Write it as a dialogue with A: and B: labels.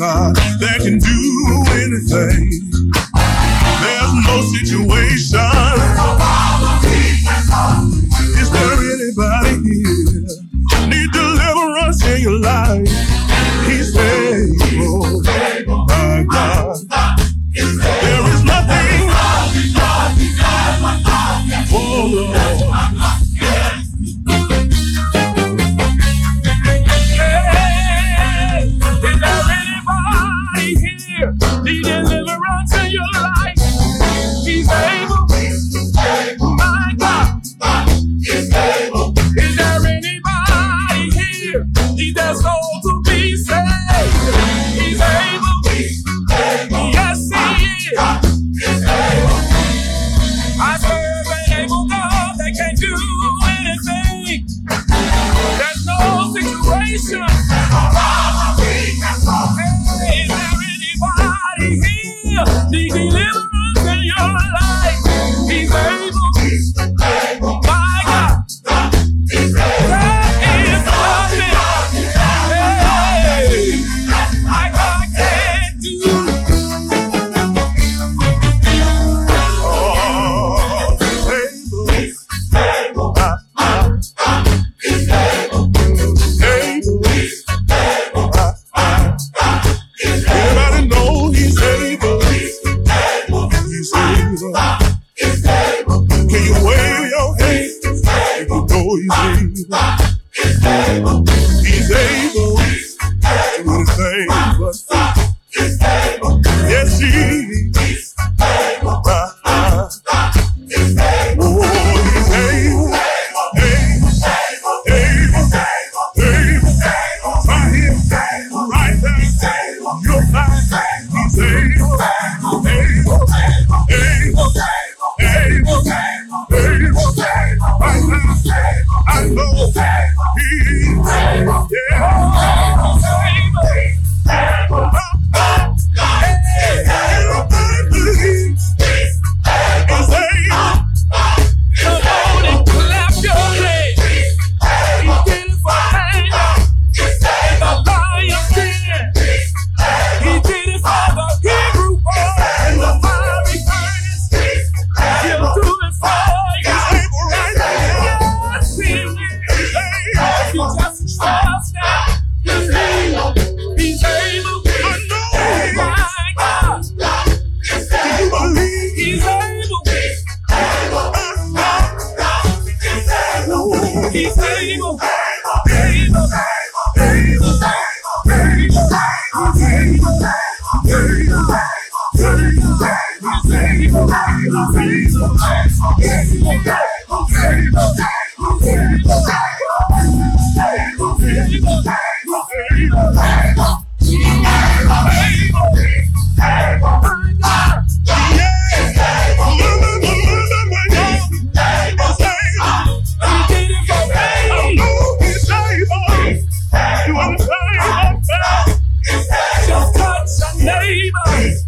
A: God that can do anything. There's no situation. Is there anybody here need deliverance in your life? He's able. My God. There is nothing. Oh Lord. Hey, is there anybody here need deliverance in your life? He's able. My God. Is there anybody here need their soul to be saved? He's able. Yes, He is. I serve an able God that can do anything. There's no situation. Hey, is there anybody here need deliverance in your life? He's able. My God. There is nothing. Hey, my God can't do. Everybody know He's able. He's able. Can you wave your hands if you know He's able? He's able to do anything but yes, He is. Oh, He's able. Right here, right there, your life. He's able. Right now, I know He is. Come on and clap your hands. He did it for Daniel in the lion's den. He did it for the Hebrew boy in the fiery furnace. He'll do it for you. Yes, He will. If you just trust now, He's able. He's able. I know. My God. Do you believe He's able? He's able. Just touch a neighbor.